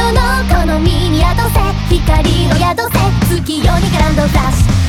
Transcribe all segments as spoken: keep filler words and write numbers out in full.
ンドの好みに宿せ、光を宿せ、月夜にグランドフラッシュ。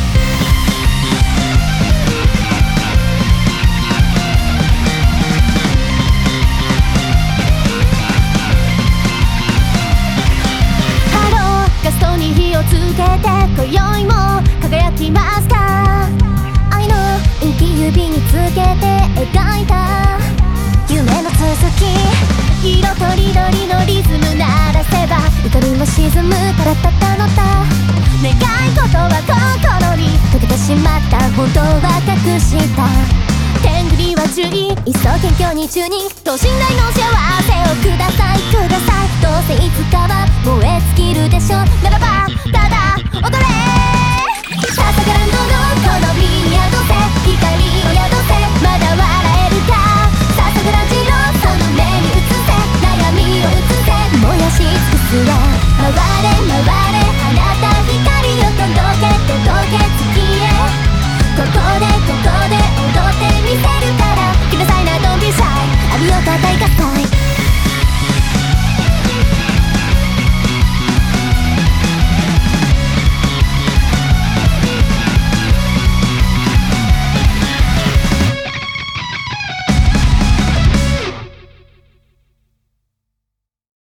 ガストに火をつけて今宵も輝きますか。愛の浮き指につけて描いた夢の続き、色とりどりのリズム鳴らせば怒りも沈むタラッタタのタ。願い事は心に溶けてしまった、本当は隠した。天狗には注意、いっそ謙虚に注認、等身大の幸せをくださいください。どうせいつかは燃え尽きるでしょう、ならばただ踊れ。ササグランドの好みに宿せ、光